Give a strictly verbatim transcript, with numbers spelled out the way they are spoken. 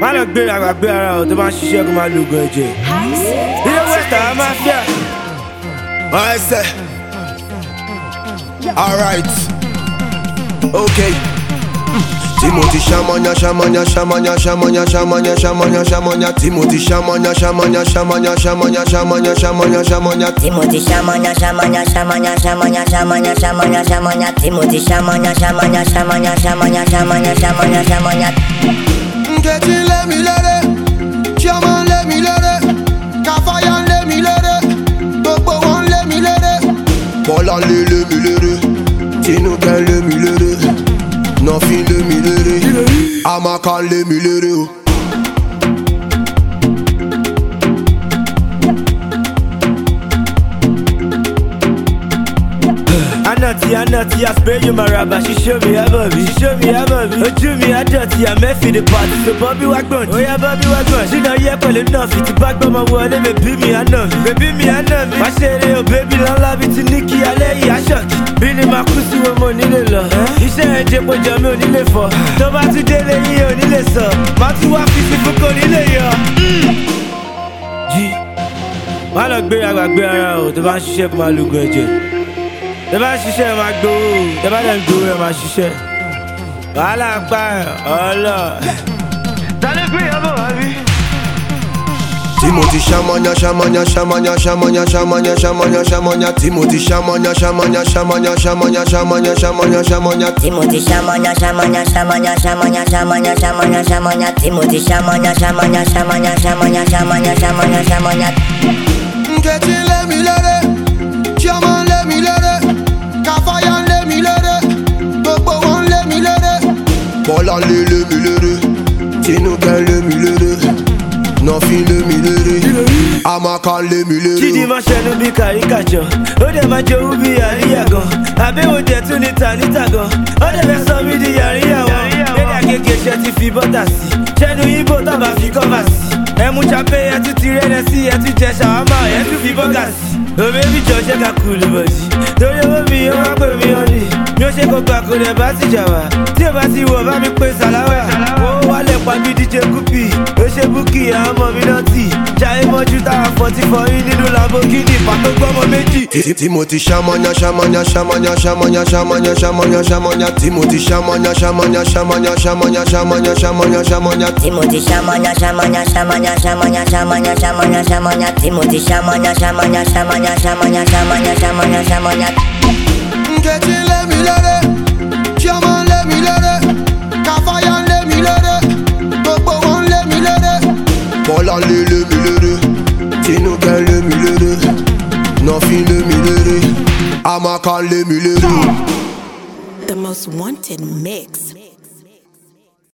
má lọ gbé ara gbé ara ọ̀ tó bá ń ṣiṣẹ́ kó máa lo oògùn ẹ̀jẹ̀. ilé wẹ́tà á máa fíà. I say, alright, okay. Timothy Shamanya, Shamanya, Shamanya, Shamanya, Shamanya, Shamanya, Shamanya. Timothy Shamanya, Shamanya, Shamanya, Shamanya, Shamanya, Shamanya, Shamanya. Timothy Shamanya, Shamanya, Shamanya, Shamanya, Shamanya, Shamanya, Shamanya. Timothy Shamanya, Shamanya, Shamanya, Shamanya, Shamanya, Shamanya, Shamanya. Getting let me let it, Shaman let me let it, Kafayan let me let it, Bobo one let me let it, Bola let me let it, Tino can let me let it. Nothing let me let it. I'ma call let me let it. Anati, Anati, I spare you my rubber. She show me a Bobby, she show me a Bobby. Oh, do me a dirty, I'm F in the party. So Bobby Wagbon, oh yeah, Bobby Wagbon. She know yeah, call enough. It's back by my word, and baby me, I know me. Baby me, I know me. I said, oh baby, long love it to Nikki, I lay you, I shock. Billy Makusi, one more nile love. He said, Jebo Jamo, nile for. Toba today, lay you, nile so. Matu wa fifty for con nile yo. G. Má lọ gbé ara gbé ara o, tó bá ń ṣiṣẹ́ kó máa lo oògùn ẹ̀jẹ̀. Tẹ́ bá ń ṣiṣẹ́ ẹ máa gbowó, tẹ́ bá dẹ̀ ń gbowó ẹ máa ṣiṣẹ́. Wàhálà pa ẹ̀ ọlọ. Ta ló gbé ìyàbọ̀ wá bí? Timothy Shamanya, Shamanya, Shamanya, Shamanya, Shamanya, Shamanya, Shamanya. Timothy Shamanya, Shamanya, Shamanya, Shamanya, Shamanya, Shamanya, Shamanya. Timothy Shamanya, Shamanya, Shamanya, Shamanya, Shamanya, Shamanya, Shamanya. Timothy Shamanya, Shamanya, Shamanya, Shamanya, Shamanya, Shamanya, Shamanya. Getting let me let it, Shaman let me let it, Kafayan let me let it, Bobo one let me let it, Bola let me let it, Tino can let me let it. Nothing let me let it. I'ma call let me let it. Chidi ma ṣẹnu bí kàríkàjọ, ó dẹ̀ máa jowú bí àríyá gan. Àbẹ̀wò jẹ̀ tún ní tàníta gan, ó dẹ̀ fẹ́ sọ mí di yàríyá wọn. Lédè àgègè ṣe ti fi bọ́tà sí, ṣẹ́nu ibo tábà fi kọ́fà sí. Ẹ mú champagne ẹ tún ti rẹ́nẹ̀ sí, ẹ tún jẹ ṣàwámà ẹ tún fi bọ́gà sí. Òbí mi jọ ṣe ká kúlù bọ̀dì, torí owó mi ó wá pè mí ọ́nì. Mi ò ṣe kó gbà kó lè bá ti jà wá, tí ò bá ti wọ̀ bá mi pé sàláwà. Wọ́n wálẹ̀ pa bí D J Kupi, ó ṣe búkì àwọn ọmọ mi náà tì. Jayé mọ́jú táwa fọ́tí fọ́yín nínú Lamborghini, pàtó gbọ́mọ méjì. Timothy Shamanya, Shamanya, Shamanya, Shamanya, Shamanya, Shamanya, Shamanya. Timothy Shamanya, Shamanya, Shamanya, Shamanya, Shamanya, Shamanya, Shamanya. Timothy Shamanya, Shamanya, Shamanya, Shamanya, Shamanya, Shamanya, Shamanya. Timothy Shamanya, Shamanya, Shamanya, Shamanya, Shamanya, Shamanya, Shamanya. Getting let me let it, Shaman let me let it, Kafayan let me let it, Bobo one let me let it, Bola let me let it, Tino can let me let it, Nothing let me let it, I'ma call let me let it. The most wanted mix.